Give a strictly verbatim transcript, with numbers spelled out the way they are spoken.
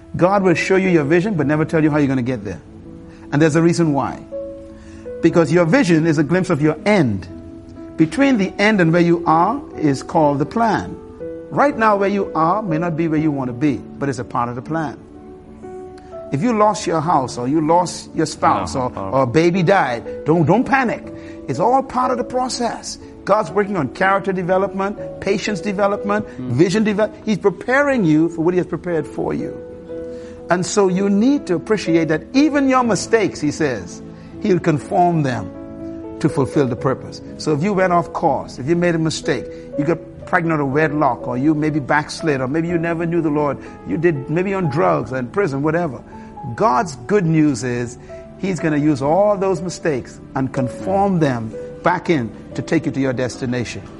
God will show you your vision, but never tell you how you're going to get there. And there's a reason why. Because your vision is a glimpse of your end. Between the end and where you are is called the plan. Right now where you are may not be where you want to be, but it's a part of the plan. If you lost your house or you lost your spouse or, or a baby died, don't, don't panic. It's all part of the process. God's working on character development, patience development, mm. vision development. He's preparing you for what he has prepared for you. And so you need to appreciate that even your mistakes, he says, he'll conform them to fulfill the purpose. So if you went off course, if you made a mistake, you got pregnant or wedlock, or you maybe backslid, or maybe you never knew the Lord, you did maybe on drugs or in prison, whatever. God's good news is he's going to use all those mistakes and conform them back in to take you to your destination.